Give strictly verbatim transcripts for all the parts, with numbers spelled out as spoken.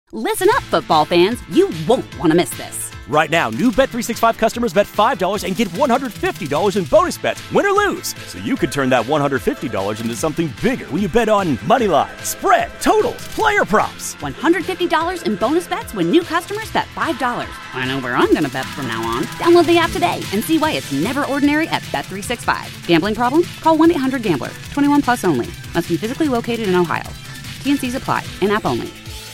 Listen up, football fans. You won't want to miss this. Right now, new Bet three sixty-five customers bet five dollars and get one hundred fifty dollars in bonus bets, win or lose. So you could turn that one hundred fifty dollars into something bigger when you bet on money line, spread, totals, player props. one hundred fifty dollars in bonus bets when new customers bet five dollars. I know where I'm going to bet from now on. Download the app today and see why it's never ordinary at Bet three sixty-five. Gambling problem? Call one eight hundred gambler. twenty-one plus only. Must be physically located in Ohio. T N Cs apply. In-app only.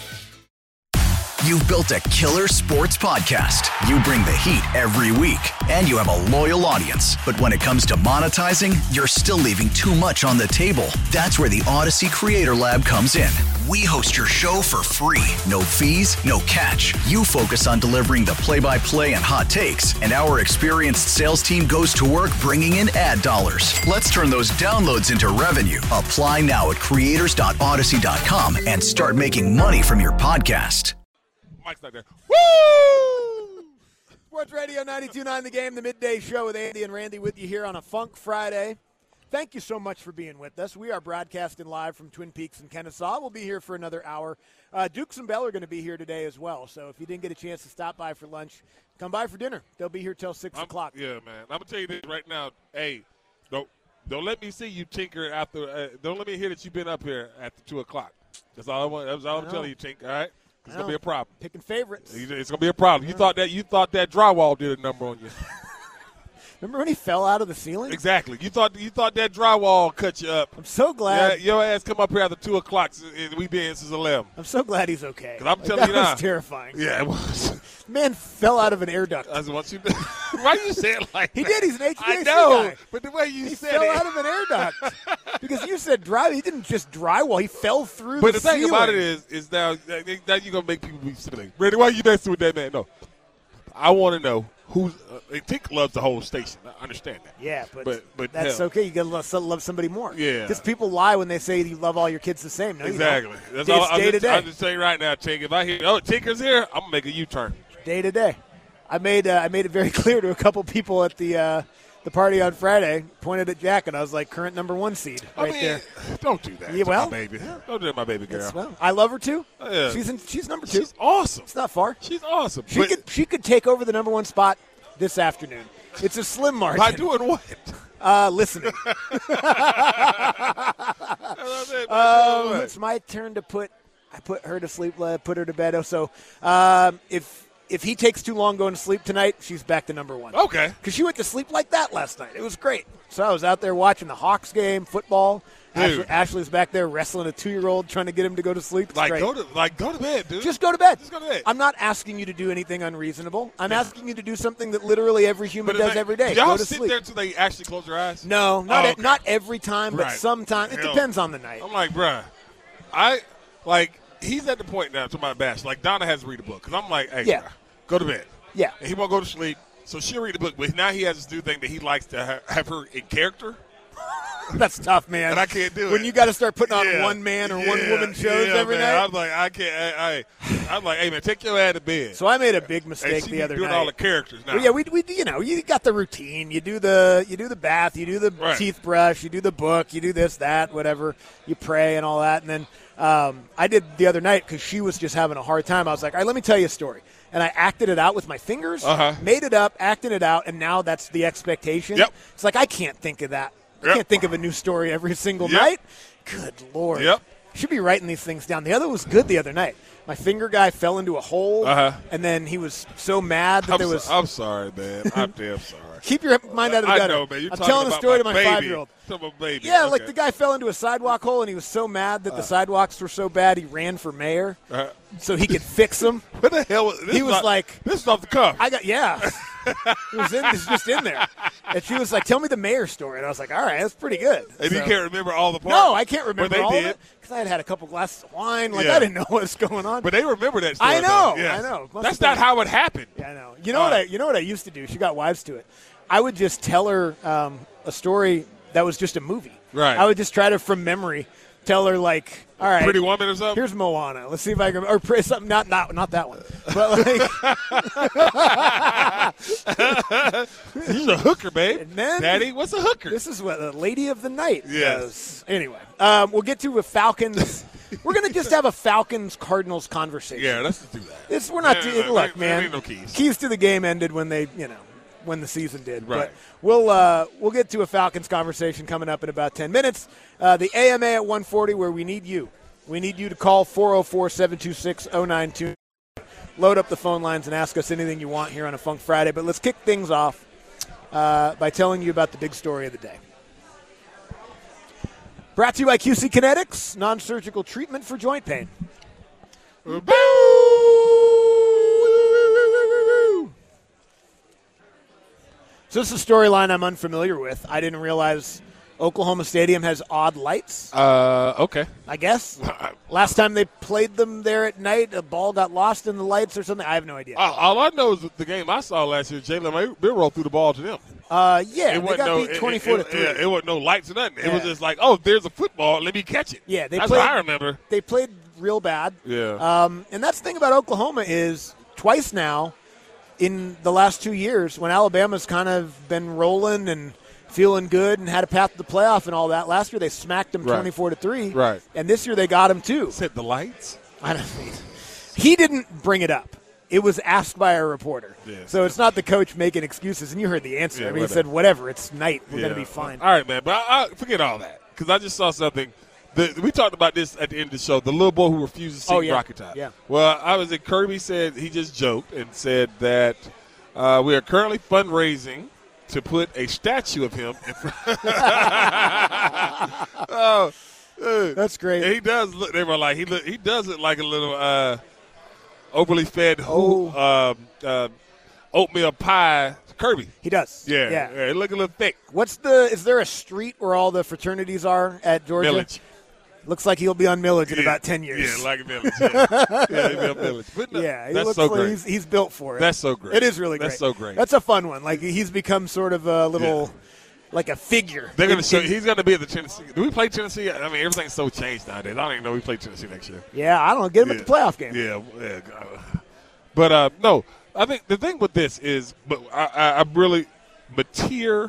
You've built a killer sports podcast. You bring the heat every week, and you have a loyal audience. But when it comes to monetizing, you're still leaving too much on the table. That's where the Odyssey Creator Lab comes in. We host your show for free. No fees, no catch. You focus on delivering the play-by-play and hot takes, and our experienced sales team goes to work bringing in ad dollars. Let's turn those downloads into revenue. Apply now at creators dot odyssey dot com and start making money from your podcast. Mike's not there. Woo! Sports Radio ninety-two point nine The Game, the midday show with Andy and Randy with you here on a Funk Friday. Thank you so much for being with us. We are broadcasting live from Twin Peaks and Kennesaw. We'll be here for another hour. Uh, Dukes and Bell are going to be here today as well. So if you didn't get a chance to stop by for lunch, come by for dinner. They'll be here till six I'm, o'clock. Yeah, man. I'm going to tell you this right now. Hey, don't, don't let me see you tinker after uh, – don't let me hear that you've been up here after two o'clock. That's all I want. That's all I'm telling you, Tink, all right? It's going to be a problem. Picking favorites. It's going to be a problem. You thought that you thought that drywall did a number on you. Remember when he fell out of the ceiling? Exactly. You thought you thought that drywall cut you up. I'm so glad. Yeah, your ass come up here after two o'clock, and we been since eleven. I'm so glad he's okay. Because I'm like, telling that you now. That was terrifying. Yeah, it was. Man fell out of an air duct. That's what you did. Why you say it like he that? did. He's an H V A C I know, guy. but the way you he said fell it. out of an air duct. Because you said dry. He didn't just drywall. He fell through but the the thing ceiling. about it is, is now, now you're going to make people be silly. Randy, why you messing with that man? No. I want to know who's uh, – Tink loves the whole station. I understand that. Yeah, but, but, but that's hell. okay. You got to love, love somebody more. Yeah. Because people lie when they say you love all your kids the same. No, exactly. You don't. That's It's all, I'm day to just, day. I'm just saying right now, Tink, if I hear, oh, Tinker's here, I'm going to make a U-turn. Day to day. I made uh, I made it very clear to a couple people at the uh, the party on Friday, pointed at Jack, and I was like, current number one seed right I mean, there. Don't do that Yeah, to well, my baby. yeah. Don't do that to my baby girl. It's, well, I love her too. Oh, yeah. She's in, she's number two. She's awesome. It's not far. She's awesome. She But could she could take over the number one spot this afternoon. It's a slim margin. by doing what? Uh, listening. um, it's my turn to put I put her to sleep, uh, put her to bed. So um, if if he takes too long going to sleep tonight, she's back to number one. Okay. Because she went to sleep like that last night. It was great. So I was out there watching the Hawks game, football. Ashley, Ashley's back there wrestling a two-year-old, trying to get him to go to sleep. It's Like great. go to like go to bed, dude. Just go to bed. Just go to bed. I'm not asking you to do anything unreasonable. I'm asking you to do something that literally every human But does like, every day. do y'all Go to sit sleep. there until they actually close their eyes? No, not Oh, e- okay. not every time, but Right. sometimes. It Hell. depends on the night. I'm like, bruh, I like he's at the point now to my bash. Like Donna has to read a book because I'm like, hey, Yeah. bruh, go to bed. Yeah. And he won't go to sleep, so she'll read the book. But now he has this new thing that he likes to ha- have her in character. That's tough, man. And I can't do it. When you got to start putting on Yeah. one man or Yeah. one woman shows yeah, every man. night. I'm like, I can't. I, I, I'm like, hey man, take your ass to bed. So I made a big and mistake she the be other doing night. all the characters now. Well, yeah, we, we you know you got the routine. You do the you do the bath. You do the Right. teeth brush. You do the book. You do this that whatever. You pray and all that. And then um, I did the other night because she was just having a hard time. I was like, all right, let me tell you a story. And I acted it out with my fingers, Uh-huh. made it up, acted it out, and now that's the expectation. Yep. It's like I can't think of that. I Yep. can't think of a new story every single Yep. night. Good Lord. Yep. Should be writing these things down. The other was good the other night. My finger guy fell into a hole, Uh-huh. and then he was so mad that I'm, there so- was. I'm sorry, man. I'm damn sorry. Keep your mind out of the I gutter. know, man. You're I'm talking telling a about story to my my baby. five-year-old. Talking about baby. Yeah, okay. like the guy fell into a sidewalk hole, and he was so mad that the sidewalks were so bad, he ran for mayor Uh, so he could fix them. what the hell? Was, this He is was not- like- this is off the cuff. I got yeah. It was in, it's just in there. And she was like, "Tell me the mayor story," and I was like, "All right, that's pretty good." and you So- can't remember all the parts. No, I can't remember But they all did. of it because I had had a couple glasses of wine. Like Yeah. I didn't know what was going on. But they remember that story. I know, though. Yes. I know. Must That's have not been- how it happened. Yeah, I know. You know All what right. I? You know what I used to do? She got wives to it. I would just tell her um, a story that was just a movie. Right. I would just try to, from memory, tell her like, all right, Pretty Woman or something? here's Moana. Let's see if I can, or pray something. Not not not that one, but like, He's a hooker, babe. And then- Daddy, what's a hooker? this is what the Lady of the Night Yes. does. Anyway, um, we'll get to a Falcons We're going to just have a Falcons-Cardinals conversation. Yeah, let's just do that. It's, we're not. Yeah, to, yeah, look, ain't- man. ain't no keys. Keys to the game ended when they, you know, when the season did. Right. But we'll uh, we'll get to a Falcons conversation coming up in about ten minutes. Uh, the A M A at one forty, where we need you. We need you to call four oh four, seven two six, oh nine two nine. Load up the phone lines and ask us anything you want here on a Funk Friday. But let's kick things off uh, by telling you about the big story of the day. Brought to you by Q C Kinetics, non-surgical treatment for joint pain. So this is a storyline I'm unfamiliar with. I didn't realize Oklahoma Stadium has odd lights, Uh, okay. I guess. Last time they played them there at night, a ball got lost in the lights or something. I have no idea. All, all I know is that the game I saw last year, Jalen Bill threw the ball to them. Uh, yeah, It they wasn't got no, beat twenty-four it, to it, three. It, it wasn't no lights or nothing. It was Yeah. just like, oh, there's a football. Let me catch it. Yeah, they that's played, what I remember. They played real bad. Yeah. Um, and that's the thing about Oklahoma is twice now in the last two years when Alabama's kind of been rolling and feeling good and had a path to the playoff and all that. Last year they smacked them Right. twenty-four to three. Right. And this year they got him too. Said the lights. I don't mean, he didn't bring it up. It was asked by a reporter. Yeah. So it's not the coach making excuses. And you heard the answer. Yeah, I mean, he whatever. said, whatever, it's night. We're Yeah. going to be fine. All right, man. But I, I forget all that because I just saw something. The, we talked about this at the end of the show. The little boy who refused to sing Oh, yeah. Rocket Top. Yeah. Well, I was at Kirby said he just joked and said that uh, we are currently fundraising to put a statue of him in front. oh, uh, That's great. and he does look. They were like he look, he does it like a little uh, overly fed who Oh. um, uh, oatmeal pie Kirby. He does. Yeah, Yeah. yeah, he look a little thick. What's the? Is there a street where all the fraternities are at Georgia? Millage. Looks like he'll be on Millage in Yeah. about ten years. Yeah, like a village. Yeah, yeah he'll be a village. But no, Yeah, he that's looks so like great. he's, he's built for it. That's so great. It is really great. That's so great. That's a fun one. Like he's become sort of a little, like a figure. They're going in- to show. in- He's going to be at the Tennessee. Do we play Tennessee? I mean, everything's so changed nowadays. I don't even know we play Tennessee next year. Yeah, I don't know. Get him Yeah. at the playoff game. Yeah, yeah. But uh, no, I think the thing with this is, but I, I, I'm really, Mateer,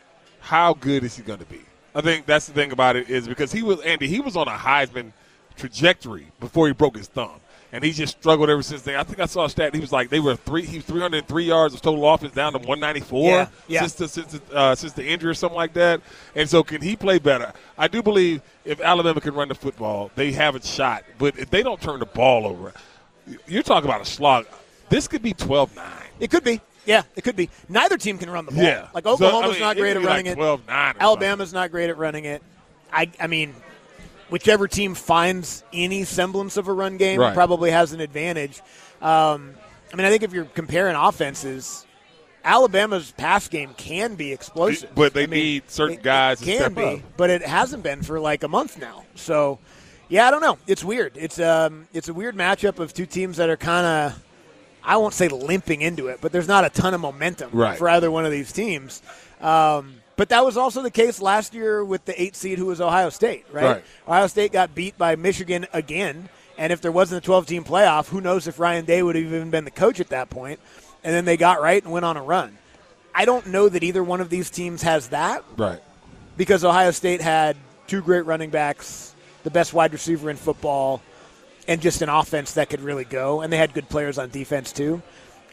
how good is he going to be? I think that's the thing about it is because he was Andy. He was on a Heisman trajectory before he broke his thumb, and he just struggled ever since then. I think I saw a stat. He was like they were three. He was three hundred three yards of total offense down to one ninety-four Yeah, yeah. since the since the, uh, since the injury or something like that. And so, can he play better? I do believe if Alabama can run the football, they have a shot. But if they don't turn the ball over, you're talking about a slog. This could be twelve nine. It could be. Yeah, it could be. Neither team can run the ball. Yeah. Like So, Oklahoma's I mean, not it great could at be running like it. twelve nine. Alabama's not great at running it. I, I mean, whichever team finds any semblance of a run game Right. probably has an advantage. Um, I mean, I think if you're comparing offenses, Alabama's pass game can be explosive. But they I mean, need certain it- guys it to can step be, up. but it hasn't been for like a month now. So, yeah, I don't know. It's weird. It's um, it's a weird matchup of two teams that are kind of, I won't say limping into it, but there's not a ton of momentum Right. for either one of these teams. Um, but that was also the case last year with the eight seed who was Ohio State, right? Right. Ohio State got beat by Michigan again, and if there wasn't a twelve-team playoff, who knows if Ryan Day would have even been the coach at that point. And then they got right and went on a run. I don't know that either one of these teams has that Right. because Ohio State had two great running backs, the best wide receiver in football, and just an offense that could really go. And they had good players on defense, too.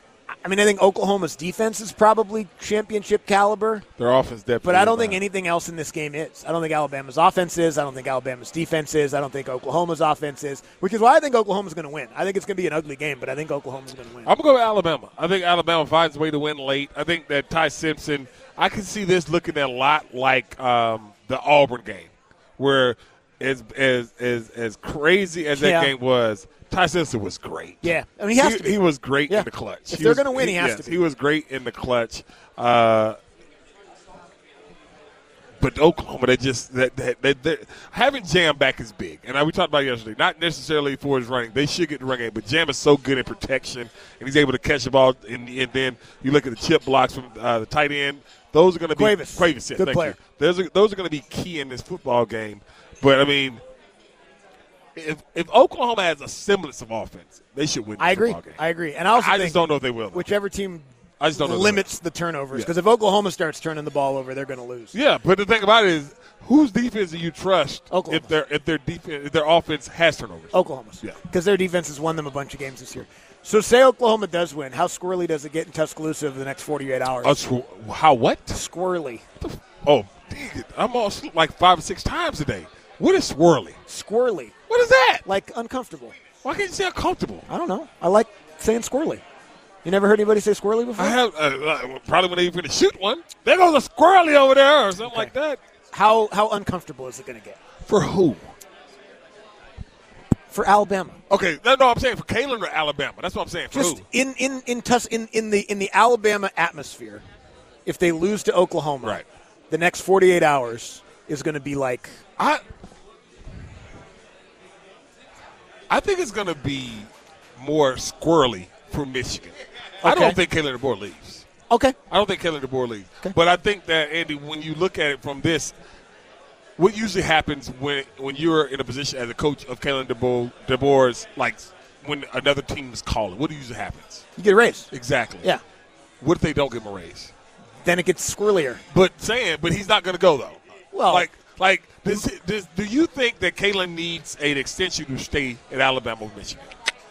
I mean, I think Oklahoma's defense is probably championship caliber, Their offense definitely. but I don't is think behind. anything else in this game is. I don't think Alabama's offense is. I don't think Alabama's defense is. I don't think Oklahoma's offense is, which is why I think Oklahoma's going to win. I think it's going to be an ugly game, but I think Oklahoma's going to win. I'm going to go with Alabama. I think Alabama finds a way to win late. I think that Ty Simpson, I can see this looking a lot like um, the Auburn game, where as, as, as, as crazy as that Yeah. game was, Ty Simpson was great. Yeah. I mean, he has he, to be. he was great Yeah. in the clutch. If He they're was- gonna win, he has yes, to be. He was great in the clutch. Uh, but Oklahoma, they just that that, that, that having Jam back is big, and I, we talked about it yesterday. Not necessarily for his running; they should get the run game, but Jam is so good in protection, and he's able to catch the ball. And, and then you look at the chip blocks from uh, the tight end; those are going to be Cuevas. Cuevas, yeah, Good thank player. you. Those are those are going to be key in this football game. But I mean, if if Oklahoma has a semblance of offense, they should win. This I agree. Football game. I agree. And I also I think just don't know if they will. though. whichever team I just don't know limits the turnovers. Yeah. Because if Oklahoma starts turning the ball over, they're going to lose. Yeah, but the thing about it is, whose defense do you trust Oklahoma's. if their if their defense if their offense has turnovers? Oklahoma's. Yeah. Because their defense has won them a bunch of games this year. So say Oklahoma does win. How squirrely does it get in Tuscaloosa over the next forty-eight hours? Uh, sw- how what? Squirrely. Oh, dang it. I'm all sleep like five or six times a day. What is swirly? Squirrely. What is that? Like uncomfortable. Why can't you say uncomfortable? I don't know. I like saying squirrely. You never heard anybody say squirrely before? I have uh, uh, probably when they even shoot one. There goes a squirrely over there or something Okay. like that. How how uncomfortable is it going to get? For who? For Alabama. Okay, no, no, I'm saying for Kalen or Alabama. That's what I'm saying. For Just who? in in in, Tus- in in the in the Alabama atmosphere, if they lose to Oklahoma, Right. the next forty-eight hours is going to be like I I think it's going to be more squirrely for Michigan. I Okay. don't think Kalen DeBoer leaves. okay. I don't think Kalen DeBoer leaves. Okay. But I think that, Andy, when you look at it from this, what usually happens when when you're in a position as a coach of Kalen DeBoer, DeBoer's, like when another team is calling, what usually happens? You get a raise. Exactly. Yeah. What if they don't give him a raise? Then it gets squirrelier. But saying, but he's not going to go, though. Well- like, like, does, does, do you think that Kalen needs an extension to stay at Alabama or Michigan?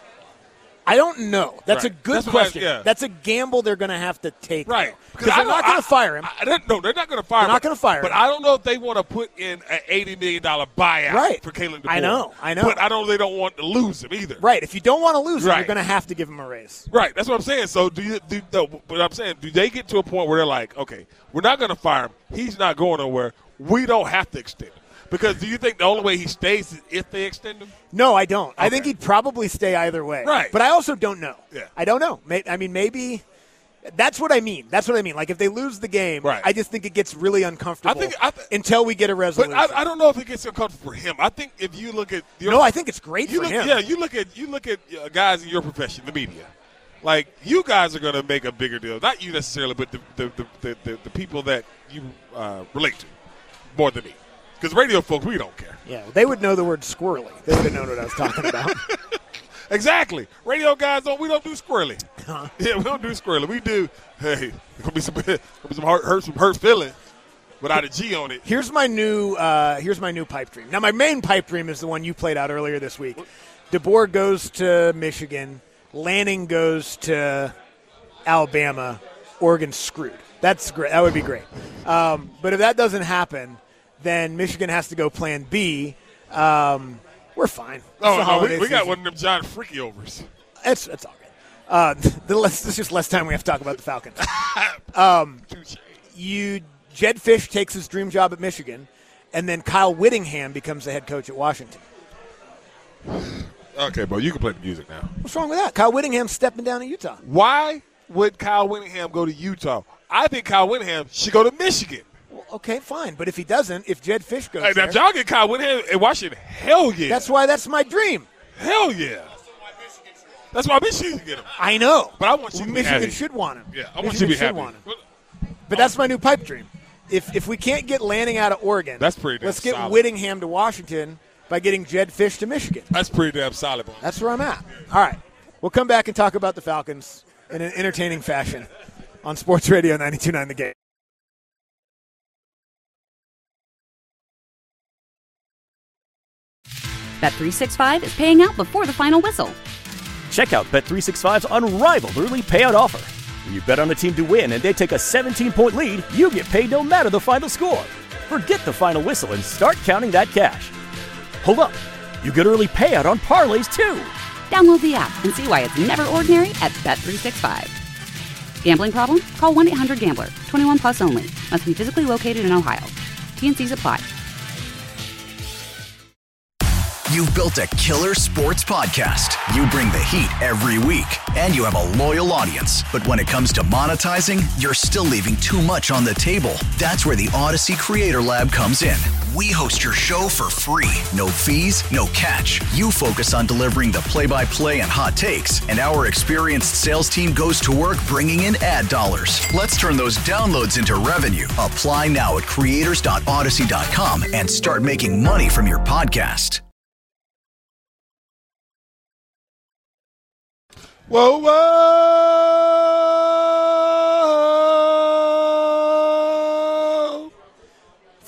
I don't know. That's Right. a good That's what I- question. yeah. That's a gamble they're going to have to take. Right. Because I they're don't- not going I- to fire him. I, I don't, no, they're not going to fire They're him. not gonna fire But him. I don't know if they want to put in an eighty million dollars buyout Right. for Kalen DeBoer. I know, I know. But I know they don't want to lose him either. Right. If you don't want to lose him, Right. you're going to have to give him a raise. Right. That's what I'm saying. So do you do no, but I'm saying, do they get to a point where they're like, okay, we're not going to fire him. He's not going nowhere. We don't have to extend him. Because do you think the only way he stays is if they extend him? No, I don't. I Okay. think he'd probably stay either way. Right. But I also don't know. Yeah. I don't know. May- I mean, maybe that's what I mean. That's what I mean. Like, if they lose the game, Right. I just think it gets really uncomfortable I think- I th- until we get a But resolution. I, I don't know if it gets uncomfortable for him. I think if you look at your, no, I think it's great you for look, him. yeah, you look at you look at uh, guys in your profession, the media. Like you guys are going to make a bigger deal. Not you necessarily, but the the the, the, the, the people that you uh, relate to more than me. Because radio folks, we don't care. Yeah, they would know the word squirrely. They would have known what I was talking about. Exactly. Radio guys don't. We don't do squirrely. Yeah, we don't do squirrely. We do. Hey, there's gonna be some gonna be some hurt, hurt some hurt feeling without a G on it. Here's my new. Uh, here's my new pipe dream. Now, my main pipe dream is the one you played out earlier this week. DeBoer goes to Michigan. Lanning goes to Alabama. Oregon's screwed. That's great. That would be great. Um, but if that doesn't happen, then Michigan has to go Plan B. Um, we're fine. It's Oh, the no, holiday we, we got season. one of them John Freaky overs. It's it's all good. Uh, the less, it's just less time we have to talk about the Falcons. Touche. You Jed Fish takes his dream job at Michigan, and then Kyle Whittingham becomes the head coach at Washington. Okay, bro, you can play the music now. What's wrong with that? Kyle Whittingham's stepping down at Utah. Why would Kyle Whittingham go to Utah? I think Kyle Whittingham should go to Michigan. Well, okay, fine. But if he doesn't, if Jed Fish goes Hey, now, there, if y'all get Kyle Whittingham in Washington, hell yeah. that's why that's my dream. Hell yeah. That's why Michigan should get him. I know. But I want you to be Michigan happy. should want him. Yeah, I want Michigan you to be should happy. want him. But that's my new pipe dream. If if we can't get Lanning out of Oregon, That's pretty damn let's get solid. Whittingham to Washington by getting Jed Fish to Michigan. That's pretty damn solid, bro. That's where I'm at. All right. We'll come back and talk about the Falcons in an entertaining fashion on Sports Radio ninety-two point nine The Game. Bet three sixty-five is paying out before the final whistle. Check out Bet three sixty-five's unrivaled early payout offer. When you bet on a team to win and they take a seventeen-point lead, you get paid no matter the final score. Forget the final whistle and start counting that cash. Hold up. You get early payout on parlays, too. Download the app and see why it's never ordinary at Bet three sixty-five. Gambling problem? Call one eight hundred gambler. twenty-one plus only. Must be physically located in Ohio. T and C's apply. You've built a killer sports podcast. You bring the heat every week, and you have a loyal audience. But when it comes to monetizing, you're still leaving too much on the table. That's where the Odyssey Creator Lab comes in. We host your show for free. No fees, no catch. You focus on delivering the play-by-play and hot takes, and our experienced sales team goes to work bringing in ad dollars. Let's turn those downloads into revenue. Apply now at creators dot odyssey dot com and start making money from your podcast. Whoa, whoa!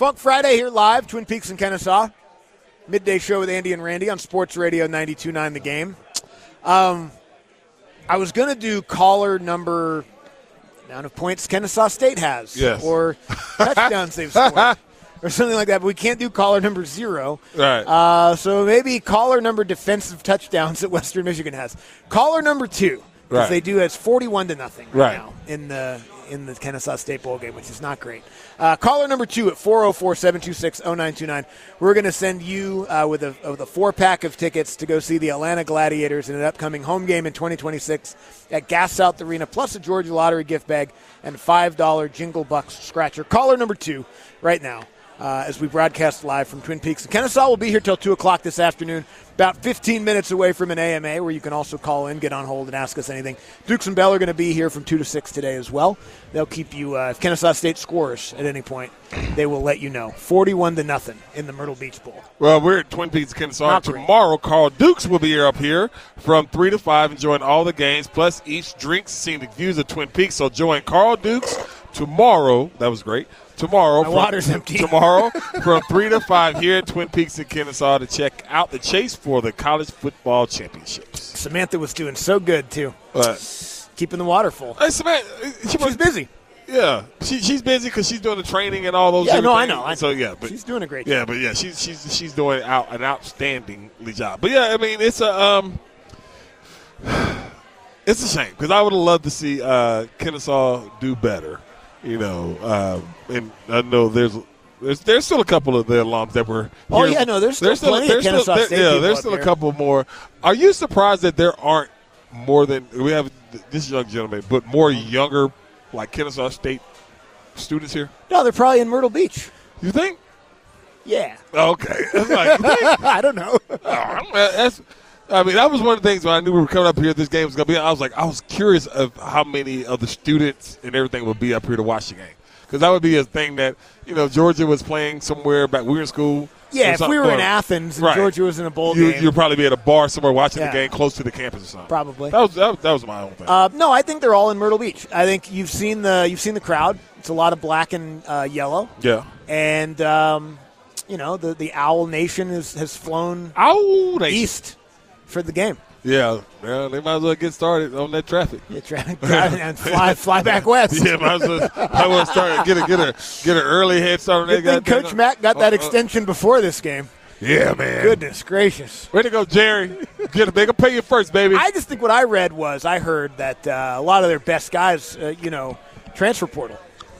Funk Friday here live, Twin Peaks and Kennesaw. Midday show with Andy and Randy on Sports Radio ninety-two point nine The Game. Um, I was going to do caller number amount of points Kennesaw State has. Yes. Or touchdowns they've scored. Or something like that, but we can't do caller number zero. Right. Uh, so maybe caller number defensive touchdowns that Western Michigan has. Caller number two, because Right. they do has forty-one to nothing right, Right. now in the in the Kennesaw State Bowl game, which is not great. Uh, caller number two at four oh four, seven two six, oh nine two nine. We're going to send you uh, with a with a four pack of tickets to go see the Atlanta Gladiators in an upcoming home game in twenty twenty-six at Gas South Arena, plus a Georgia Lottery gift bag and a five dollar Jingle Bucks scratcher. Caller number two right now. Uh, as we broadcast live from Twin Peaks. Kennesaw will be here till two o'clock this afternoon, about fifteen minutes away from an A M A, where you can also call in, get on hold, and ask us anything. Dukes and Bell are going to be here from two to six today as well. They'll keep you, uh, if Kennesaw State scores at any point, they will let you know. forty-one to nothing in the Myrtle Beach Bowl. Well, we're at Twin Peaks, Kennesaw. Not great. Tomorrow, Carl Dukes will be here up here from three to five, enjoying all the games, plus each drinks, scenic views of Twin Peaks. So join Carl Dukes tomorrow. That was great. Tomorrow, My from, water's empty. tomorrow from three to five here at Twin Peaks in Kennesaw to check out the chase for the college football championships. Samantha was doing so good, too. But, Keeping the water full. hey, Samantha, she She's was busy. Yeah, she, she's busy because she's doing the training and all those. Yeah, no, I everything. know. I know. So yeah, but She's doing a great yeah, job. but yeah, she's she's she's doing out an outstanding job. But yeah, I mean, it's a um, it's a shame because I would have loved to see uh, Kennesaw do better. You know, um, and I know there's. There's, there's still a couple of the alums that were. Oh, here. yeah, no, there's still plenty of there's Kennesaw still, there- State Yeah, people there's up still here. a couple more. Are you surprised that there aren't more than we have this young gentleman, but more younger, like Kennesaw State students here? No, they're probably in Myrtle Beach. You think? Yeah. Okay. That's like, you think? I don't know. Oh, that's, I mean, that was one of the things when I knew we were coming up here, this game was going to be. I was like, I was curious of how many of the students and everything would be up here to watch the game. Because that would be a thing that, you know, Georgia was playing somewhere back we were in school. Yeah, if we were in or- Athens and Right. Georgia was in a bowl you, game. You'd probably be at a bar somewhere watching Yeah. the game close to the campus or something. Probably. That was that, was- that was my own thing. Uh, no, I think they're all in Myrtle Beach. I think you've seen the you've seen the crowd. It's a lot of black and uh, yellow, yeah. and um, you know the the Owl Nation has has flown Ow, they, east for the game. Yeah, yeah, they might as well get started on that traffic. Yeah, tra- drive and fly fly back west. Yeah, might as well, might as well start get a get a get an early head start on Good that. thing goddamn- Coach Mack got that Uh, uh, extension before this game. Yeah, man. Goodness gracious. Way to go, Jerry. Get a bigger pay you first, baby. I just think what I read was I heard that uh, a lot of their best guys, uh, you know, transfer portal.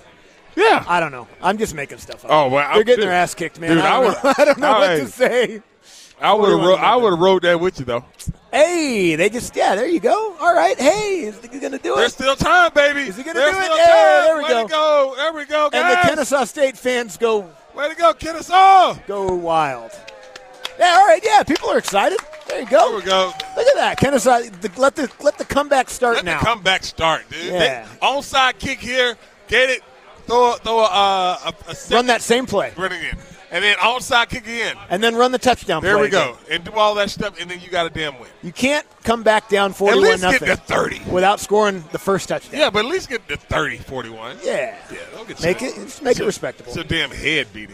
yeah. I don't know. I'm just making stuff up. Oh, well, they're I'm- getting dude, their ass kicked, man. dude, I I don't would- know, I don't know what I- to say. I would have forty-one wrote, I would have wrote that with you though. Hey, they just yeah, there you go. All right, hey, is he going to do There's it? still time, baby. Is he gonna There's do it? still Yeah, time. there we Way go. to go. There we go, guys. And the Kennesaw State fans go Way to go, Kennesaw. go wild. Yeah, all right, yeah, people are excited. There you There go. we go. Look at that, Kennesaw. The, let the let the comeback start Let now. the comeback start, dude. Yeah. They, onside kick here. Get it. Throw, a- throw a, uh, a, a second, Run that same play, Run it in. And then onside kick again. and then run the touchdown. There play we go. again. And do all that stuff, and then you got a damn win. You can't come back down At forty-one least get nothing to thirty. without scoring the first touchdown. Yeah, but at least get to thirty, forty-one. Yeah. Yeah, don't get Make your- it just make it your- respectable. Your damn head beat in.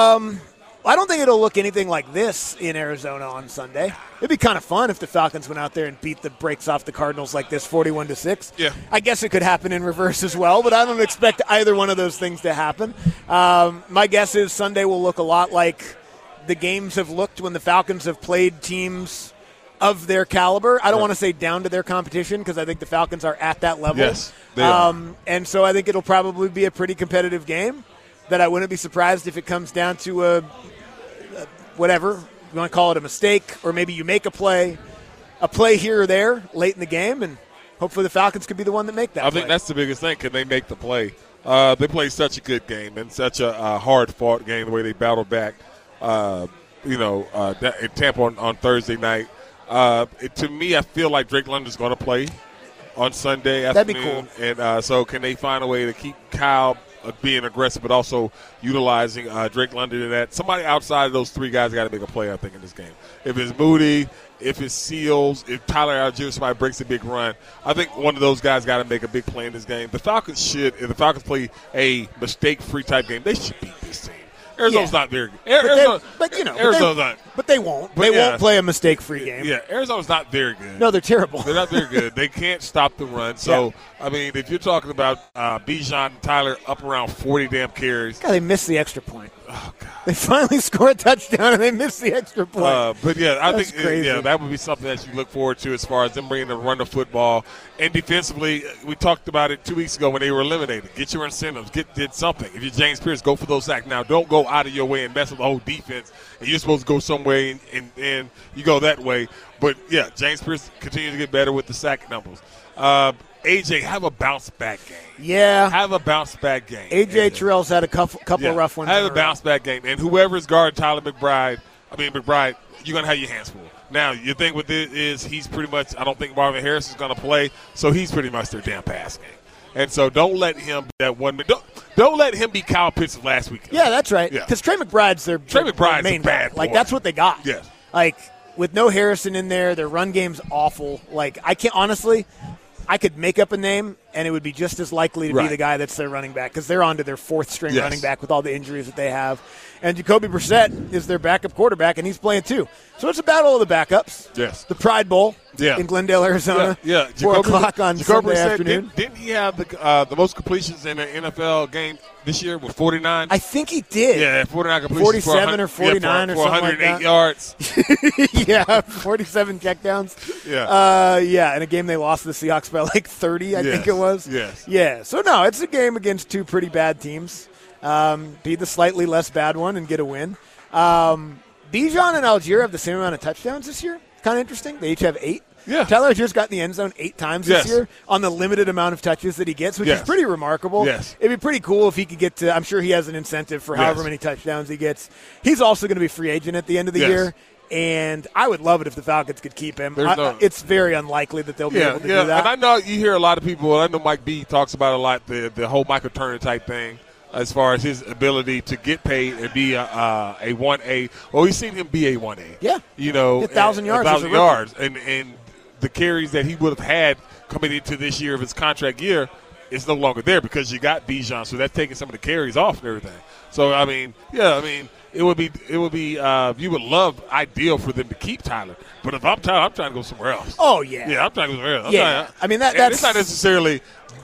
I don't think it'll look anything like this in Arizona on Sunday. It'd be kind of fun if the Falcons went out there and beat the brakes off the Cardinals like this, forty-one to six. Yeah. I guess it could happen in reverse as well, but I don't expect either one of those things to happen. Um, my guess is Sunday will look a lot like the games have looked when the Falcons have played teams of their caliber. I don't want to say down to their competition because I think the Falcons are at that level. Yes, they are. Um, and so I think it'll probably be a pretty competitive game that I wouldn't be surprised if it comes down to a whatever, you want to call it a mistake, or maybe you make a play, a play here or there late in the game, and hopefully the Falcons could be the one that make that I play. think that's the biggest thing. Can they make the play? Uh, they played such a good game and such a uh, hard-fought game, the way they battled back, uh, you know, uh, that, in Tampa on, on Thursday night. Uh, it, to me, I feel like Drake London's going to play on Sunday That'd be afternoon. cool. And uh, so can they find a way to keep Kyle uh, being aggressive but also utilizing uh, Drake London in that? Somebody outside of those three guys got to make a play, I think, in this game. If it's Moody, if it's Seals, if Tyler Algier, somebody breaks a big run, I think one of those guys got to make a big play in this game. The Falcons should, if the Falcons play a mistake-free type game, they should beat this team. Arizona's yeah. not very good. But, Arizona, they, but you know, Arizona's but they, not. but they won't. But they yeah. won't play a mistake-free game. Yeah, Arizona's not very good. No, they're terrible. They're not very good. They can't stop the run. So, yeah. I mean, if you're talking about uh, Bijan and Tyler up around forty damn carries. God, they missed the extra point. Oh, God. They finally score a touchdown, and they missed the extra point. Uh, but, yeah, I That's think crazy. yeah, that would be something that you look forward to as far as them bringing the run the football. And defensively, we talked about it two weeks ago when they were eliminated. Get your incentives. Get did something. If you're James Pierce, go for those sacks. Now, don't go out of your way and mess with the whole defense. And you're supposed to go some way, and, and, and you go that way. But, yeah, James Pierce continues to get better with the sack numbers. Uh, A J, have a bounce-back game. Yeah. Have a bounce-back game. A J Terrell's had a couple, couple yeah. of rough ones. Have a bounce-back game. And whoever's guarding Tyler McBride, I mean, McBride, you're going to have your hands full. Now, your thing with it is he's pretty much – I don't think Marvin Harris is going to play, so he's pretty much their damn pass game. And so don't let him be that one – don't don't let him be Kyle Pitts of last week. Yeah, that's right. Because Yeah. Trey McBride's their, Trey their McBride's main a bad guy. Like, boy. that's what they got. Yes. Like, with no Harrison in there, their run game's awful. Like, I can't – honestly – I could make up a name, and it would be just as likely to Right. be the guy that's their running back because they're on to their fourth string Yes. running back with all the injuries that they have. And Jacoby Brissett is their backup quarterback, and he's playing too. So it's a battle of the backups. Yes. The Pride Bowl Yeah. in Glendale, Arizona. Yeah, yeah. Four Jacoby- o'clock on Jacoby Sunday said, afternoon. Didn't, didn't he have the uh, the most completions in an N F L game this year with forty-nine? I think he did. Yeah, forty-nine completions. forty-seven or for one hundred forty-nine yeah, or for, something for like one hundred eight that. yards. yeah, forty-seven checkdowns. Yeah. Uh, yeah, in a game they lost to the Seahawks by like thirty, I Yes, think it was. yes. Yeah, so no, it's a game against two pretty bad teams. Um, be the slightly less bad one and get a win. Um, Bijan and Algier have the same amount of touchdowns this year. Kind of interesting. They each have eight. Yeah. Tyler Algier's got in the end zone eight times Yes. this year on the limited amount of touches that he gets, which Yes. is pretty remarkable. Yes. It'd be pretty cool if he could get to – I'm sure he has an incentive for however Yes. many touchdowns he gets. He's also going to be free agent at the end of the Yes. year, and I would love it if the Falcons could keep him. There's I, no- it's very unlikely that they'll be Yeah, able to yeah, do that. and I know you hear a lot of people. I know Mike B talks about a lot the the whole Michael Turner type thing, as far as his ability to get paid and be a uh, a one A. Well, we've seen him be a one A. Yeah. you know, Hit one thousand yards a as a thousand rookie. yards, and and the carries that he would have had coming into this year of his contract year is no longer there because you got Bijan, so that's taking some of the carries off and everything. So I mean, yeah, I mean. It would be, it would be. Uh, you would love, ideal for them to keep Tyler. But if I'm Tyler, I'm trying to go somewhere else. Oh, yeah. Yeah, I'm trying to go somewhere else. I'm Yeah. trying- I mean, that- and that's- it's not necessarily.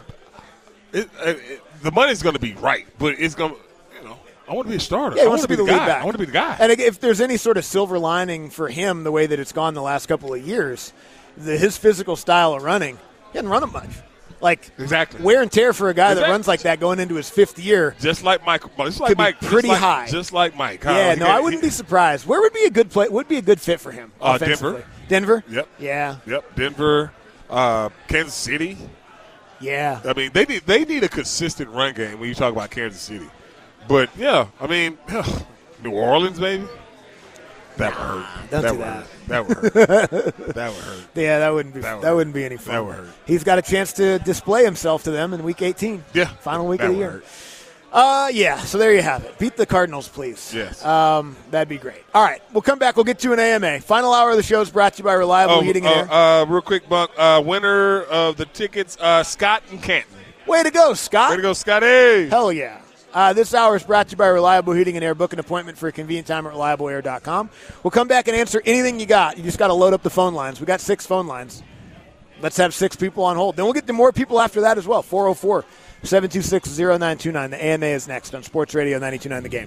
It, it, it, the money's going to be right, but it's going. to, You know, I want to be a starter. Yeah, he I wants want to be the lead guy. back. I want to be the guy. And if there's any sort of silver lining for him, the way that it's gone the last couple of years, the, his physical style of running, he hasn't run it much. Like Exactly. wear and tear for a guy that Exactly. runs like that going into his fifth year. just like Mike. Just like Could be Mike. pretty just like, high. Just like Mike. Huh? Yeah, He no, got- I wouldn't he- be surprised. Where would be a good play? Would be a good fit for him? Uh, offensively? Denver. Denver. Yep. Yeah. Yep. Denver, uh, Kansas City. Yeah. I mean, they need they need a consistent run game when you talk about Kansas City. But yeah, I mean, New Orleans, baby. That would hurt. Don't that do would that. hurt. That would hurt. that would hurt. Yeah, that wouldn't be That that, would wouldn't be any fun. That would hurt. He's got a chance to display himself to them in Week eighteen. Yeah. Final week that of the would year. hurt. Uh, yeah. So there you have it. Beat the Cardinals, please. Yes. Um, that'd be great. All right, we'll come back. We'll get to an A M A. Final hour of the show is brought to you by Reliable Oh, Heating and Air. uh, uh, real quick, Bunk. Uh, winner of the tickets, uh, Scott and Canton. Way to go, Scott. Way to go, Scotty. Hell yeah. Uh, this hour is brought to you by Reliable Heating and Air. Book an appointment for a convenient time at reliable air dot com. We'll come back and answer anything you got. You just got to load up the phone lines. We got six phone lines. Let's have six people on hold. Then we'll get to more people after that as well. four oh four, seven two six, oh nine two nine. The A M A is next on Sports Radio ninety-two point nine The Game.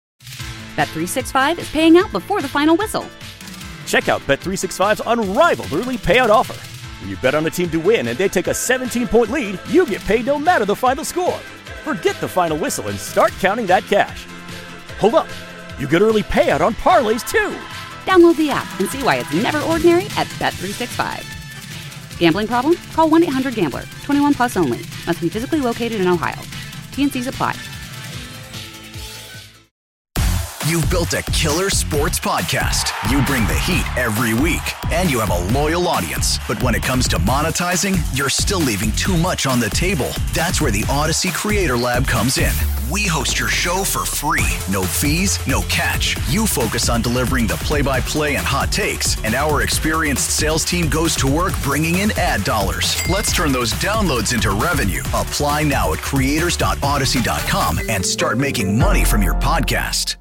Bet three sixty-five is paying out before the final whistle. Check out Bet three sixty-five's unrivaled early payout offer. When you bet on a team to win and they take a seventeen-point lead, you get paid no matter the final score. Forget the final whistle and start counting that cash. Hold up. You get early payout on parlays, too. Download the app and see why it's never ordinary at Bet three sixty-five. Gambling problem? Call one eight hundred gambler. twenty-one plus only. Must be physically located in Ohio. T and C's apply. You've built a killer sports podcast. You bring the heat every week, and you have a loyal audience. But when it comes to monetizing, you're still leaving too much on the table. That's where the Odyssey Creator Lab comes in. We host your show for free. No fees, no catch. You focus on delivering the play-by-play and hot takes, and our experienced sales team goes to work bringing in ad dollars. Let's turn those downloads into revenue. Apply now at creators dot odyssey dot com and start making money from your podcast.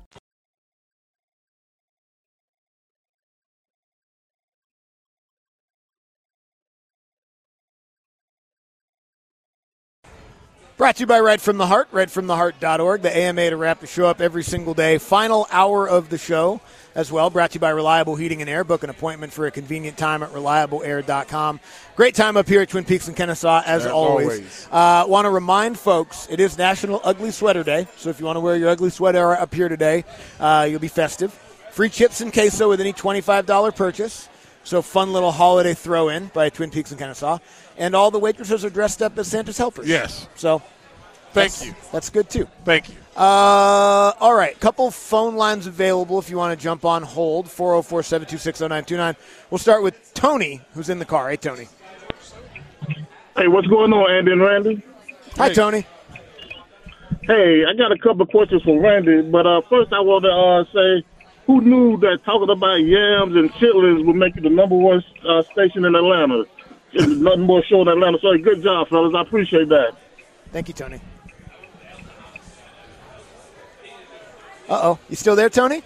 Brought to you by Right From the Heart, right from the heart dot org, the A M A to wrap the show up every single day. Final hour of the show as well, brought to you by Reliable Heating and Air. Book an appointment for a convenient time at reliable air dot com. Great time up here at Twin Peaks and Kennesaw, as, as always. always. Uh, want to remind folks, it is National Ugly Sweater Day, so if you want to wear your ugly sweater up here today, uh, you'll be festive. Free chips and queso with any twenty-five dollars purchase. So fun little holiday throw-in by Twin Peaks and Kennesaw. And all the waitresses are dressed up as Santa's helpers. Yes. So thank that's, you. That's good, too. Thank you. Uh, all right. Couple phone lines available if you want to jump on hold. four oh four, seven two six, oh nine two nine. We'll start with Tony, who's in the car. Hey, Tony. Hey, what's going on, Andy and Randy? Hi, hey. Tony. Hey, I got a couple of questions for Randy, but uh, first I want to uh, say, who knew that talking about yams and chitlins would make you the number one uh, station in Atlanta? It's nothing more show in Atlanta. So good job, fellas. I appreciate that. Thank you, Tony. Uh-oh. You still there, Tony?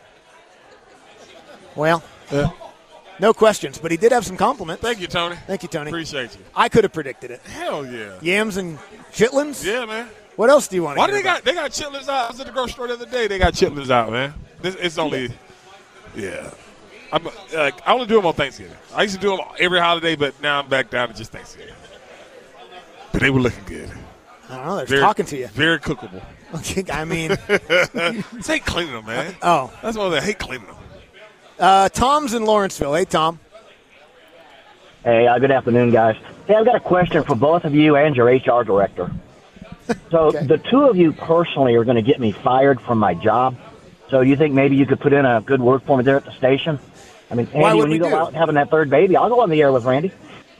Well, Yeah. no questions, but he did have some compliments. Thank you, Tony. Thank you, Tony. Appreciate you. I could have predicted it. Hell yeah. Yams and chitlins? Yeah, man. What else do you want to Why hear do they about? got they got chitlins out? I was at the grocery store the other day. They got chitlins out, man. This, it's only, yeah. I'm like I only do them on Thanksgiving. I used to do them every holiday, but now I'm back down to just Thanksgiving. But they were looking good. I don't know. They're Very, talking to you. Very cookable. I mean, Just hate cleaning them, man. oh. That's one of the hate cleaning them. Uh, Tom's in Lawrenceville. Hey, Tom. Hey, uh, good afternoon, guys. Hey, I've got a question for both of you and your H R director. So Okay. the two of you personally are going to get me fired from my job. So you think maybe you could put in a good word for me there at the station? I mean, Why Andy, would when we you go do? out having that third baby, I'll go on the air with Randy.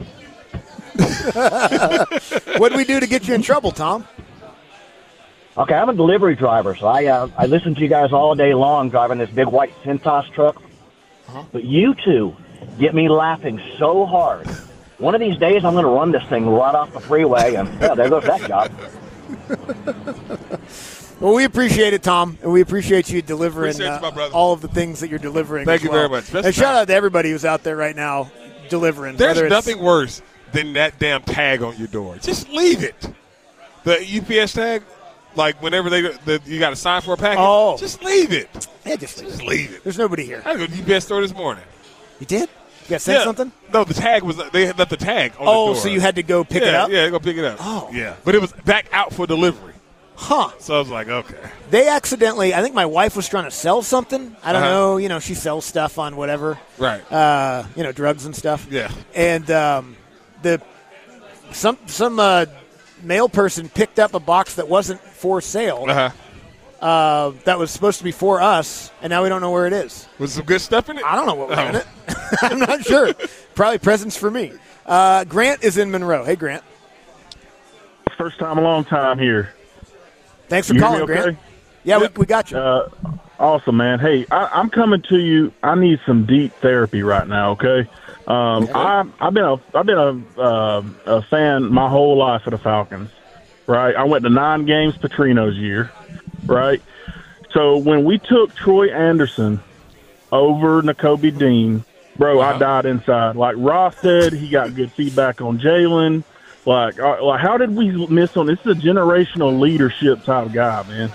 What do we do to get you in trouble, Tom? Okay, I'm a delivery driver, so I uh, I listen to you guys all day long driving this big white Cintas truck. Uh-huh. But you two get me laughing so hard. One of these days, I'm going to run this thing right off the freeway, and yeah, there goes that job. Well, we appreciate it, Tom, and we appreciate you delivering Appreciate you, uh, my brother. all of the things that you're delivering. Thank as you well. very much. Best And shout time. out to everybody who's out there right now delivering. There's whether it's- nothing worse than that damn tag on your door. Just leave it. The U P S tag, like whenever they the, you got to sign for a package, Oh. just leave it. Yeah, just leave Just it. leave it. There's nobody here. I had to go to the U P S store this morning. You did? You got sent Yeah. something? No, the tag was they had left the tag on Oh, the door. so you had to go pick yeah, it up? Yeah, go pick it up. Oh. yeah. But it was back out for delivery. Huh. So I was like, okay. They accidentally, I think my wife was trying to sell something. I don't Uh-huh. know. You know, she sells stuff on whatever. Right. Uh, you know, drugs and stuff. Yeah. And um, the some some uh, mail person picked up a box that wasn't for sale. Uh-huh. Uh, that was supposed to be for us, and now we don't know where it is. Was some good stuff in it? I don't know what was Oh. in it. I'm not sure. Probably presents for me. Uh, Grant is in Monroe. Hey, Grant. First time, a long time here. Thanks for You hear calling, me okay? Grant. Yeah, we, we got you. Uh, awesome, man. Hey, I, I'm coming to you. I need some deep therapy right now. Okay. Um, I, I've been a I've been a, uh, a fan my whole life of the Falcons. Right. I went to nine games Petrino's year. Right. So when we took Troy Anderson over Nakobe Dean, bro, I died inside. Like Ross said, he got good feedback on Jalen. Like, uh, like, how did we miss on this? Is a generational leadership type guy, man.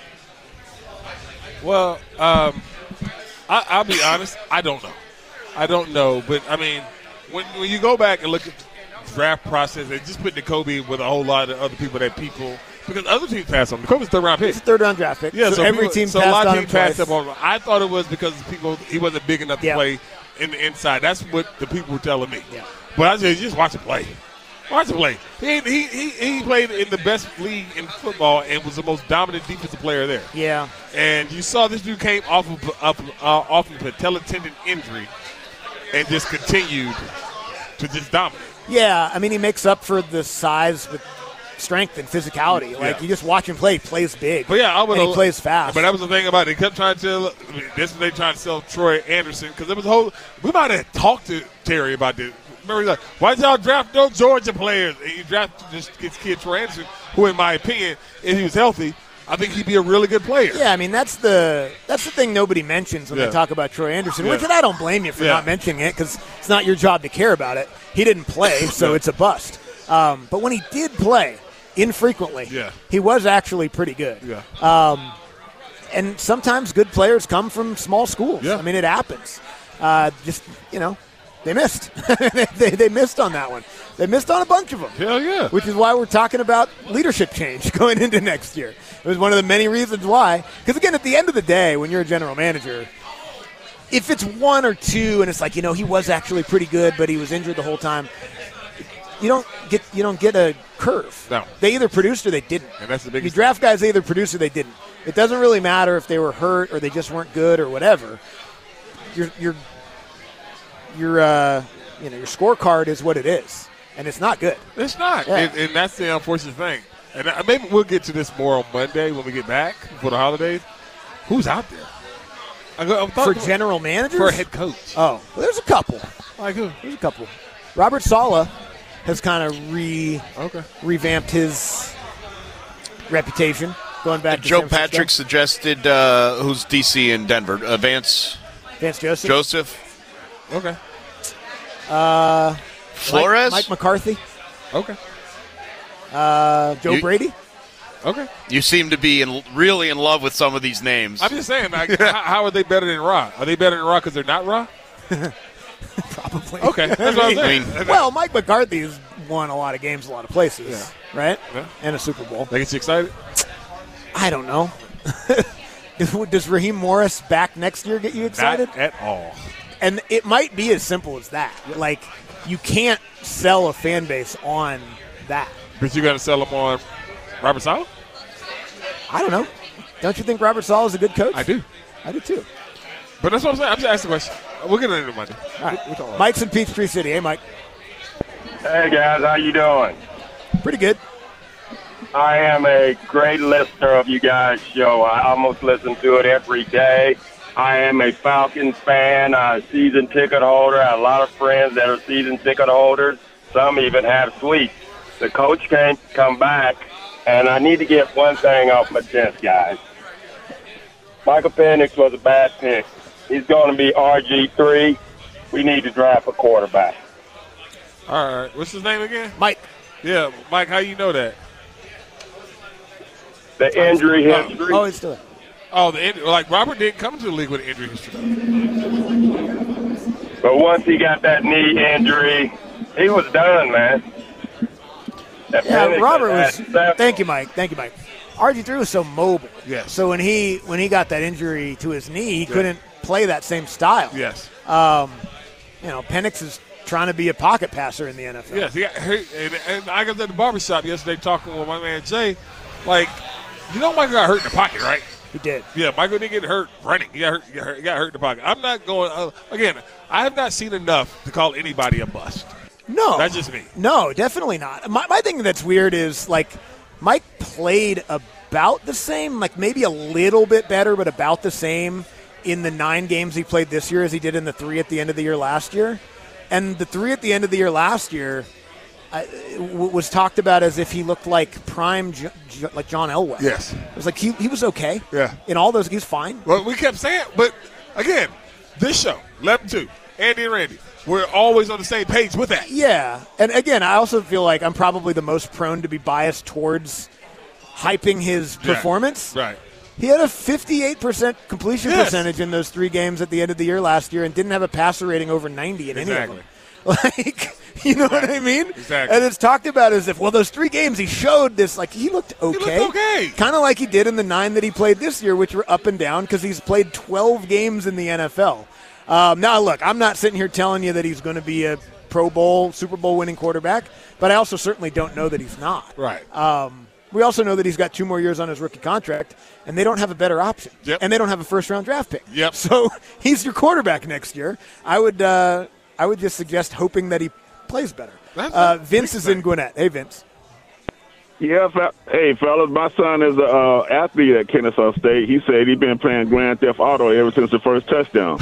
Well, um, I, I'll be honest. I don't know. I don't know. But, I mean, when, when you go back and look at the draft process, they just put Nakobe with a whole lot of other people that people – because other teams passed on him. Nakobe's third-round pick. It's a third-round draft pick. Yeah, so, so every people, team so passed a lot on of him teams passed twice. up on him. I thought it was because people he wasn't big enough to Yeah. play in the inside. That's what the people were telling me. Yeah. But I said, just watch him play. Watch him play. He, he he he played in the best league in football and was the most dominant defensive player there. Yeah. And you saw this dude came off of up, uh, off of a patella tendon injury and just continued to just dominate. Yeah, I mean, he makes up for the size with strength and physicality. Like, Yeah. you just watch him play. He plays big. But yeah, I would. and he plays fast. But that was the thing about it. They kept trying to tell. I mean, this was they trying to sell Troy Anderson because there was a whole. We might have talked to Terry about this. Remember, he's like, why did y'all draft no Georgia players? And you draft this this kid Troy Anderson, who, in my opinion, if he was healthy, I think he'd be a really good player. Yeah, I mean, that's the that's the thing nobody mentions when Yeah. they talk about Troy Anderson, Yeah. which I don't blame you for Yeah. not mentioning it because it's not your job to care about it. He didn't play, so it's a bust. Um, but when he did play, infrequently, Yeah. he was actually pretty good. Yeah. Um, and sometimes good players come from small schools. Yeah. I mean, it happens. Uh, just, you know, they missed. they, they missed on that one. They missed on a bunch of them. Hell yeah. Which is why we're talking about leadership change going into next year. It was one of the many reasons why. Because, again, at the end of the day, when you're a general manager, if it's one or two and it's like, you know, he was actually pretty good, but he was injured the whole time, you don't get you don't get a curve. No. They either produced or they didn't. And that's the You biggest draft guys, they either produced or they didn't. It doesn't really matter if they were hurt or they just weren't good or whatever. Your your your uh, you know your scorecard is what it is, and it's not good. It's not, Yeah. and, and that's the unfortunate thing. And I- maybe we'll get to this more on Monday when we get back for the holidays. Who's out there? I go, I'm For talking- general managers? for a head coach. Oh, well, there's a couple. Like who? There's a couple. Robert Saleh has kind of re Okay. revamped his reputation going back to Joe San Francisco. Patrick suggested uh, who's D C in Denver? Uh, Vance Vance Joseph. Joseph. Okay. Uh, Flores? Mike, Mike McCarthy. Okay. Uh, Joe You- Brady. Okay. You seem to be in, really in love with some of these names. I'm just saying, like, how, how are they better than Raw? Are they better than Raw because they're not Raw? Probably. Okay, that's what I'm saying. I mean- Well, Mike McCarthy has won a lot of games, a lot of places, Yeah. right? Yeah. And a Super Bowl. That gets you excited? I don't know. Does Raheem Morris back next year get you excited? Not at all. And it might be as simple as that. Like, you can't sell a fan base on that. But you got to sell them on Robert Saleh? I don't know. Don't you think Robert Saleh is a good coach? I do. I do too. But that's what I'm saying. I'm just asking the question. We'll get into Monday. All right. Mike's in Peachtree City. Hey, Mike. Hey guys, how you doing? Pretty good. I am a great listener of you guys' show. I almost listen to it every day. I am a Falcons fan, a season ticket holder. I have a lot of friends that are season ticket holders. Some even have suites. The coach can't come back, and I need to get one thing off my chest, guys. Michael Penix was a bad pick. He's going to be R G three. We need to draft a quarterback. All right. What's his name again? Mike. Yeah, Mike, how you know that? The injury history. Oh, he's still there. Oh, the in- like Robert didn't come to the league with an injury history. But once he got that knee injury, he was done, man. That Yeah, Penix Robert had was. seven- Thank you, Mike. Thank you, Mike. R G three was so mobile. Yes. So when he when he got that injury to his knee, he couldn't play that same style. Yes. Um, you know, Penix is trying to be a pocket passer in the N F L. Yes. He got hurt. And, and I was at the barbershop yesterday talking with my man Jay. Like, you know, Michael got hurt in the pocket, right? He did. Yeah, Michael didn't get hurt running. He got hurt. He got hurt, he got hurt in the pocket. I'm not going. Uh, again, I have not seen enough to call anybody a bust. No. That's just me. No, definitely not. My, my thing that's weird is, like, Mike played about the same, like maybe a little bit better, but about the same in the nine games he played this year as he did in the three at the end of the year last year. And the three at the end of the year last year uh, w- was talked about as if he looked like prime, J- J- like John Elway. Yes. It was like he, he was okay. Yeah. In all those, he was fine. Well, we kept saying, but again, this show, eleven two, Andy and Randy, we're always on the same page with that. Yeah. And again, I also feel like I'm probably the most prone to be biased towards hyping his Yeah. performance. Right. He had a fifty-eight percent completion Yes. percentage in those three games at the end of the year last year and didn't have a passer rating over ninety in any of Exactly. them. Like, you know what I mean? Exactly. And it's talked about as if, well, those three games he showed this, like, he looked okay. looked okay. Kind of like he did in the nine that he played this year, which were up and down because he's played twelve games in the N F L. Um, now, look, I'm not sitting here telling you that he's going to be a Pro Bowl, Super Bowl winning quarterback, but I also certainly don't know that he's not. Right. Um, we also know that he's got two more years on his rookie contract, and they don't have a better option. Yep. And they don't have a first-round draft pick. Yep. So he's your quarterback next year. I would uh, I would just suggest hoping that he plays better. Uh, Vince is in Gwinnett. Hey, Vince. Yeah, fe- hey, fellas, my son is an uh, athlete at Kennesaw State. He said he's been playing Grand Theft Auto ever since the first touchdown.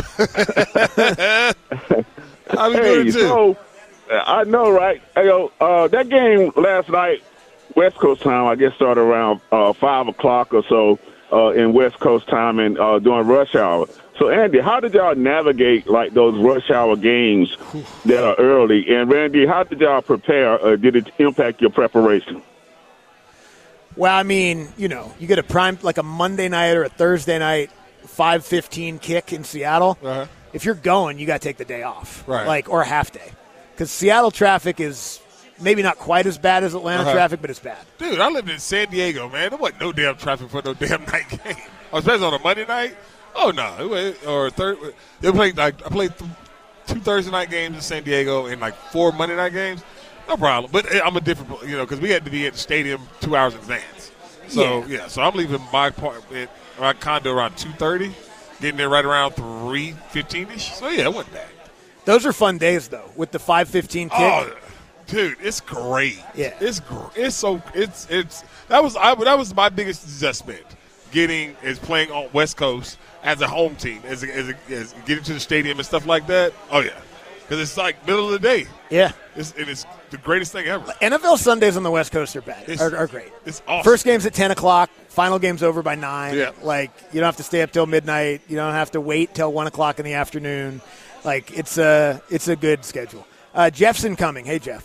I'm hey, too. so, I know, right? Hey, yo, uh, that game last night, West Coast time, I guess started around uh, five o'clock or so uh, in West Coast time and uh, during rush hour. So, Andy, how did y'all navigate, like, those rush hour games that are early? And, Randy, how did y'all prepare? Uh, did it impact your preparation? Well, I mean, you know, you get a prime, like a Monday night or a Thursday night, five fifteen kick in Seattle. Uh-huh. If you're going, you got to take the day off. Right. Like, or a half day. Because Seattle traffic is maybe not quite as bad as Atlanta Uh-huh. traffic, but it's bad. Dude, I lived in San Diego, man. There wasn't no damn traffic for no damn night game. Especially on a Monday night. Oh, no. It was, or third. They played, like, I played th- two Thursday night games in San Diego and, like, four Monday night games. No problem. But I'm a different, you know, because we had to be at the stadium two hours in advance. So, yeah, yeah so I'm leaving my, part, my condo around two thirty, getting there right around three fifteen-ish. So, yeah, it wasn't bad. Those are fun days, though, with the five fifteen kick. Oh, dude, it's great. Yeah. It's gr- it's so it's it's that was I that was my biggest adjustment. Getting is playing on West Coast as a home team, as, a, as, a, as getting to the stadium and stuff like that. Oh yeah, because it's like middle of the day. Yeah, it's and it's the greatest thing ever. N F L Sundays on the West Coast are bad. It's, Are, are great. It's awesome. First game's at ten o'clock. Final game's over by nine. Yeah. Like you don't have to stay up till midnight. You don't have to wait till one o'clock in the afternoon. Like it's a it's a good schedule. Uh, Jeff's incoming. Hey Jeff.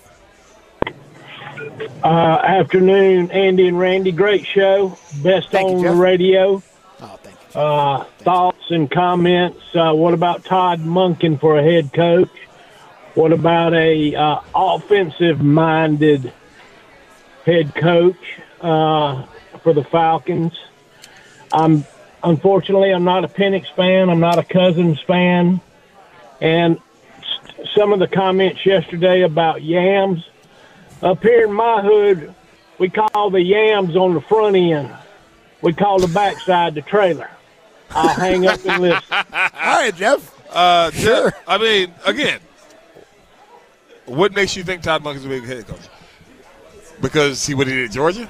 Uh, afternoon, Andy and Randy. Great show. Best Thank on you, the Jeff. radio. Oh, thank you. Uh, thoughts and comments. Uh, what about Todd Monken for a head coach? What about a uh, offensive-minded head coach uh, for the Falcons? I'm unfortunately I'm not a Penix fan. I'm not a Cousins fan. And s- some of the comments yesterday about yams. Up here in my hood, we call the yams on the front end. We call the backside the trailer. I'll hang up and listen. All right, Jeff. Uh, Sure. Jeff, I mean, again, what makes you think Todd Monken's a big head coach? Because he what he did at Georgia?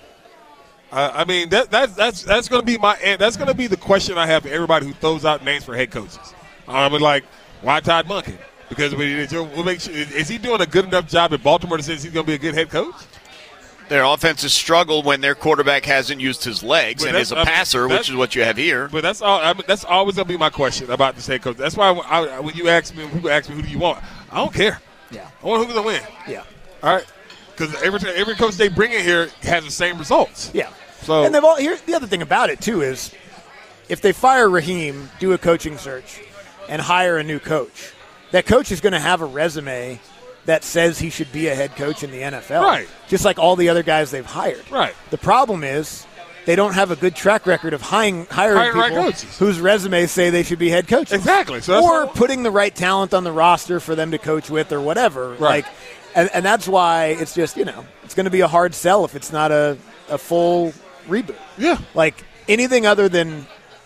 Uh, I mean, that, that that's that's going to be my that's going to be the question I have for everybody who throws out names for head coaches. I'm like, why Todd Monken? Because what he did, what makes is he doing a good enough job at Baltimore that says he's going to be a good head coach? Their offenses struggle when their quarterback hasn't used his legs But and is a that's- I mean, passer, which that's- is what you have here. But that's all. I mean, that's always going to be my question about this head coach. That's why I, I, when you ask me, when people ask me, who do you want? I don't care. Yeah. I want who's going to win. Yeah. All right. Because every every coach they bring in here has the same results. Yeah. So And they've all here. The other thing about it too is, if they fire Raheem, do a coaching search, and hire a new coach, that coach is going to have a resume that says he should be a head coach in the N F L. Right. Just like all the other guys they've hired. Right. The problem is they don't have a good track record of hiring, hiring Hiring right people coaches. whose resumes say they should be head coaches. Exactly. So that's or what- putting the right talent on the roster for them to coach with or whatever. Right. Like, and, and that's why it's just, you know, it's going to be a hard sell if it's not a, a full reboot. Yeah. Like anything other than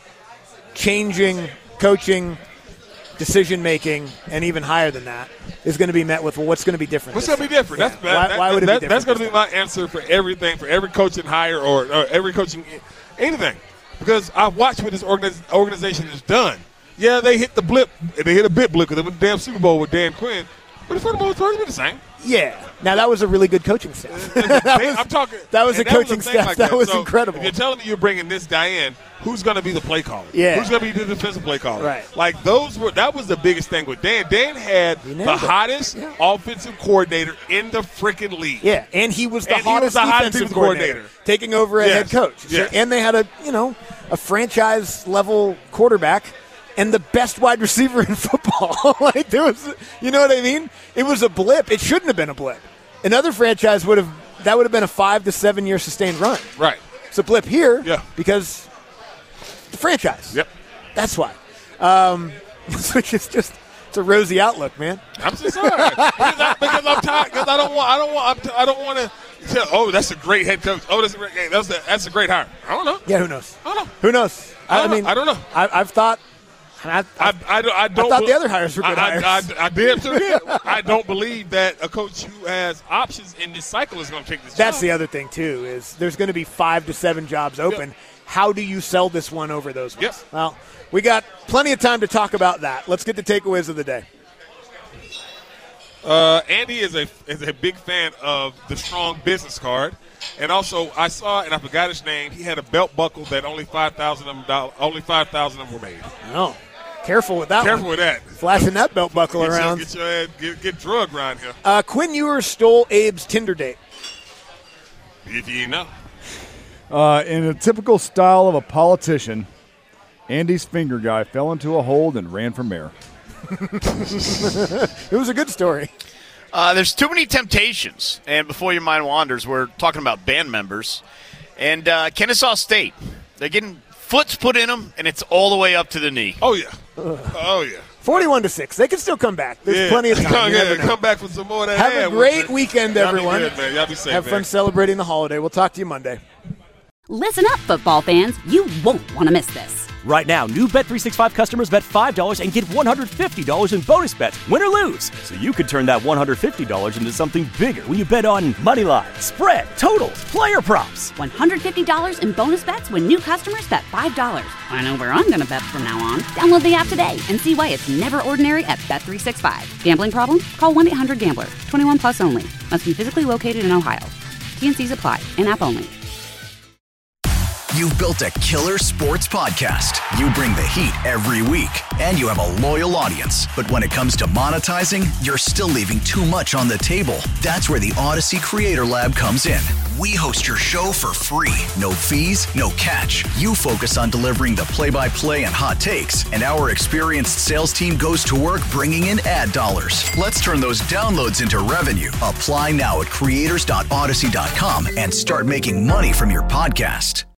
changing coaching, decision making, and even higher than that is going to be met with, well, what's going to be different? What's this going to be time? different? Yeah. That's, why, that, why would it that, be That's different? going to be my answer for everything, for every coaching hire or, or every coaching anything. Because I've watched what this organiz- organization has done. Yeah, they hit the blip. They hit a bit blip because they went to the damn Super Bowl with Dan Quinn. But for the most part, it's been the same. Yeah. Now, that was a really good coaching staff. that They- was, I'm talking. that was a and coaching a thing staff. like that was So incredible. If you're telling me you're bringing this guy in, who's going to be the play caller? Yeah. Who's going to be the defensive play caller? Right. Like those were. That was the biggest thing with Dan. Dan had He the nailed it. hottest Yeah. offensive coordinator in the freaking league. Yeah, and he was the And he was hottest the hottest defensive defensive coordinator, coordinator. taking over as Yes. head coach. So- Yes. and they had a, you know, a franchise level quarterback and the best wide receiver in football. Like there was, you know what I mean? It was a blip. It shouldn't have been a blip. Another franchise would have that would have been a five to seven year sustained run. Right. It's a blip here, Yeah. because the franchise. Yep. That's why. Um, which is just It's a rosy outlook, man. I'm just sorry because, I, because I'm tired. Because I don't want. I don't want. I'm t- I don't want to tell. Oh, that's a great head coach. Oh, that's a great game. That's a, that's a great hire. I don't know. Yeah, who knows? I don't know. Who knows? I, I, don't I mean, know. I don't know. I, I've thought. I, I, I, I, don't- I don't. I thought be- the other hires were good I, hires. I, I, I did too. Did. I don't believe that a coach who has options in this cycle is going to take this. That's job. the other thing too. Is there's going to be five to seven jobs open. Yep. How do you sell this one over those ones? Yep. Well, we got plenty of time to talk about that. Let's get the takeaways of the day. Uh, Andy is a is a big fan of the strong business card, and also I saw and I forgot his name. He had a belt buckle that only five thousand of them only five thousand of them were made. No, careful with that. Careful one. with that. Flashing that belt buckle get around. Your, get your head, get, get drugged around here. Uh, Quinn Ewers stole Abe's Tinder date. If you know. Uh, in a typical style of a politician, Andy's finger guy fell into a hole and ran for mayor. It was a good story. Uh, there's too many temptations, and before your mind wanders, we're talking about band members. And uh, Kennesaw State, they're getting foots put in them, and it's all the way up to the knee. Oh, yeah. Oh, yeah. forty-one to six. They can still come back. There's Yeah. plenty of time. Come, You never yeah, know. come back for some more of that. Have ad, a great man. weekend, Y'all be everyone. good, man. Y'all be safe, Have man. fun celebrating the holiday. We'll talk to you Monday. Listen up, football fans. You won't want to miss this. Right now, new Bet three sixty-five customers bet five dollars and get one hundred fifty dollars in bonus bets, win or lose. So you could turn that one hundred fifty dollars into something bigger when you bet on money line, spread, totals, player props. one hundred fifty dollars in bonus bets when new customers bet five dollars. I know where I'm going to bet from now on. Download the app today and see why it's never ordinary at Bet three sixty-five. Gambling problem? Call one eight hundred gambler. twenty-one plus only. Must be physically located in Ohio. T N Cs apply. In-app only. You've built a killer sports podcast. You bring the heat every week, and you have a loyal audience. But when it comes to monetizing, you're still leaving too much on the table. That's where the Odyssey Creator Lab comes in. We host your show for free. No fees, no catch. You focus on delivering the play-by-play and hot takes, and our experienced sales team goes to work bringing in ad dollars. Let's turn those downloads into revenue. Apply now at creators dot odyssey dot com and start making money from your podcast.